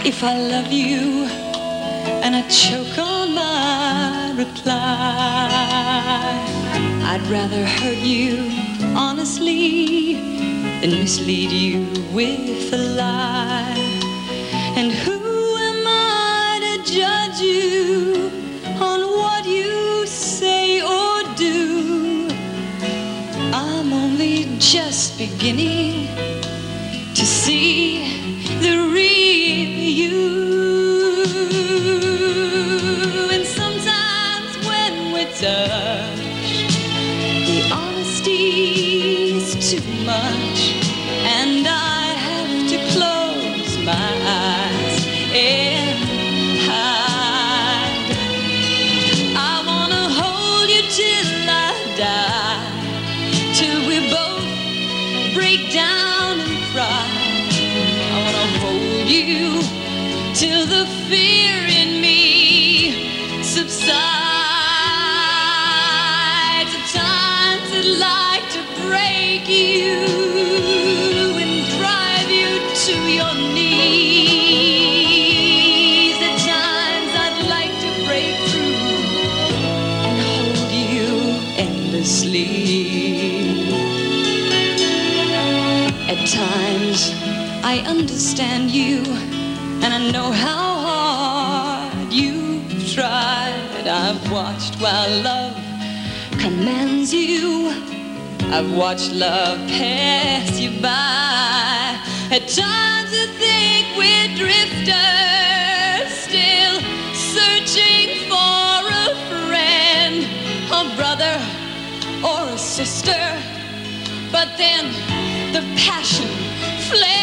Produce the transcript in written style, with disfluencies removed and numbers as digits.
if I love you, and I choke on my reply. I'd rather hurt you honestly than mislead you with a lie. And who am I to judge you on what you say or do? I'm only just beginning to see the real you. And sometimes when we're touched, the honesty is too much, and I have to close my eyes and hide. I wanna hold you till I die, till we both break down and cry. I wanna hold you till the fear in me subsides. At times I'd like to break you and drive you to your knees. At times I'd like to break through and hold you endlessly. At times I understand you, and I know how hard you've tried. I've watched while love commands you. I've watched love pass you by. At times I think we're drifters, still searching for a friend, a brother or a sister. But then the passion flares